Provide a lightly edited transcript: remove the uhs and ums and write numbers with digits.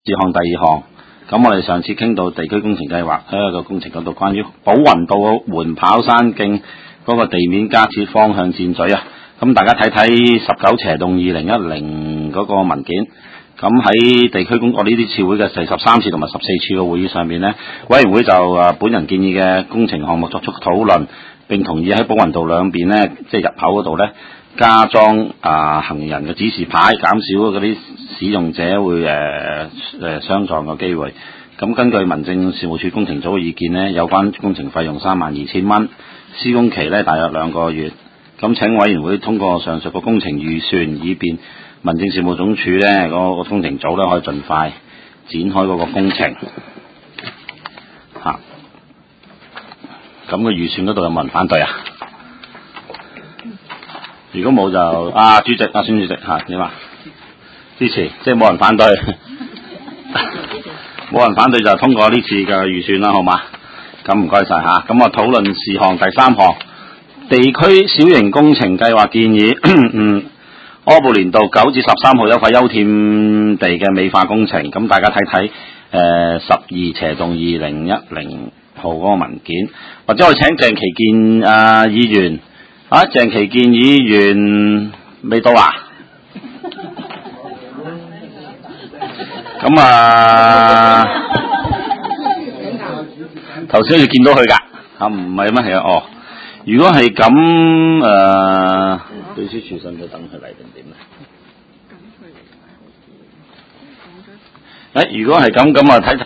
項第二項，咁我哋上次傾到地區工程計劃喺個工程嗰度，關於寶雲道緩跑山徑嗰個地面加設方向箭嘴啊，咁大家睇睇19/2010嗰個文件。咁喺地區工作呢啲次會嘅第13次同埋14次嘅會議上面呢，委員會就本人建議嘅工程項目作出討論，並同意喺寶雲道兩邊呢，即係入口嗰度呢，加裝行人嘅指示牌，減少嗰啲使用者會相撞嘅機會。咁根據民政事務處工程組嘅意見呢，有關工程費用32,000蚊，施工期呢大約2個月。咁請委員會通過上述嘅工程預算，以便民政事務總署呢嗰個工程組呢可以盡快展開嗰個工程。咁個預算嗰度有冇人反對啊？如果冇就主席孫主席點啊？支持，即係冇人反對。冇人反對就通過呢次嘅預算啦，好嘛？咁唔該晒嚇。咁我討論事項第3項，地區小型工程計劃建議。柯布連道9至13號有塊休憩地嘅美化工程，咁大家睇睇12/2010號嗰個文件，或者我請鄭其健議員鄭其健議員未到啊？咁頭先好似見到佢㗎，唔係咩？係啊，如果係咁秘書處使唔使等佢嚟定點咧？如果係咁睇